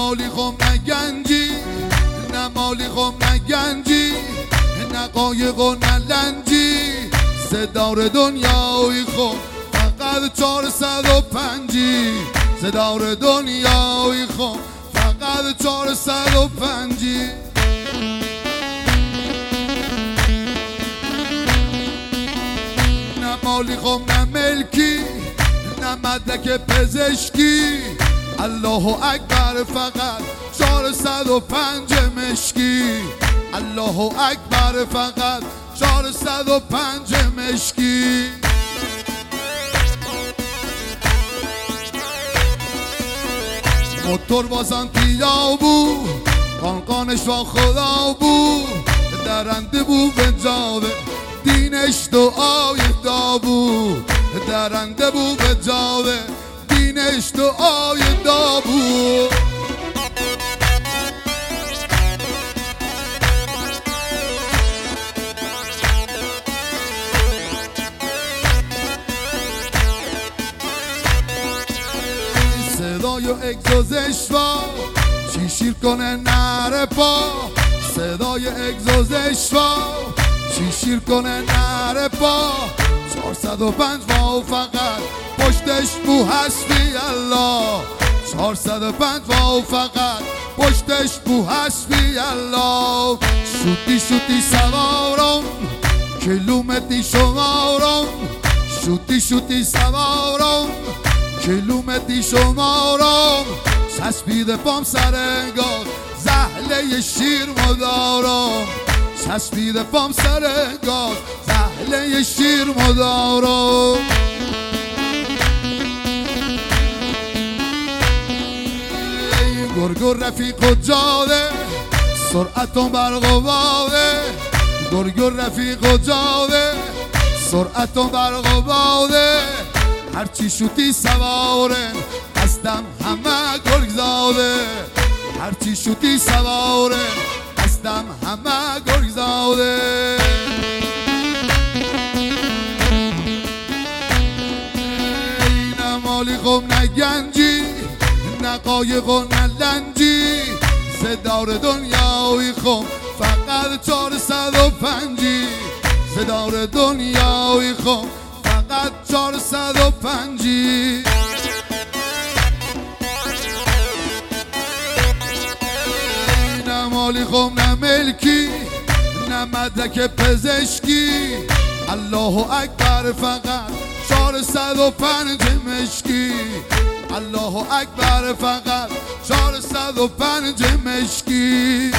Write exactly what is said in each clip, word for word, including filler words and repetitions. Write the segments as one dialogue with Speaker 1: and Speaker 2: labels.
Speaker 1: مالی خم نه گنجی، نه مالی خم نه گنجی، نه قایق و نه لنجی، صدار دنیای خم فقط چهارصد و پنجی، صدار دنیای خم فقط چهارصد و پنجی. نه مالی خم نه ملکی، نه مدرک پزشکی، الله اکبر فقط چهارصد و پنج مشکی، الله اکبر فقط چهارصد و پنج مشکی. موتور بازان تیا بود، قانقانش با خدا بود، درنده بود به جاوه دینش دعای داوود، درنده بود به جاوه دینش دعای داوود. صدای و اگزوزش با چی شیر کنه نره پا، صدای اگزوزش با چی شیر کنه نره پا، چهارصد و پنج واو فقط پشتش بو حسبی الله، چهارصد و پنج واو فقط پشتش بو حسبی الله. شوتی شوتی سوارم کیلومتری شمارم، شوتی شوتی سوارم کیلومتری شمارم، چسبیده پام سر گاز زهله شیر مدارم، چسبیده پام سر گاز زهله شیر مدارم. گرگر رفیق و جاده سرعتون برق و باده، گرگر رفیق و جاده سرعتون برق و باده، هرچی شوتی سواره هستم همه گرگ زاده، هرچی شوتی سواره هستم همه گرگ زاده. نه مالی خم نه گنجی، نه قایق و نه لنجی، صدار دنیای خم فقط چهارصد و پنجی، صدار دنیای خم فقط چهارصد و پنجی. نه مالی خم نه ملکی، نه مدرک پزشکی، الله اکبر فقط چهارصد و پنج مشکی، الله اکبر فقط چهارصد و پنج مشکی.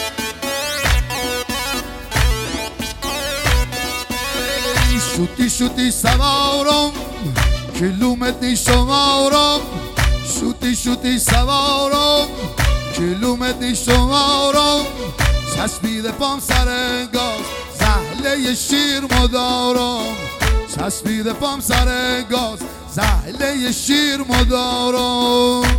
Speaker 1: شوتی شوتی سوارم کیلومتری شمارم، شوتی شوتی سوارم کیلومتری شمارم، چسبیده پام سر گاز زهله شیر مدارم، چسبیده پام سر گاز زهله شیر مدارم.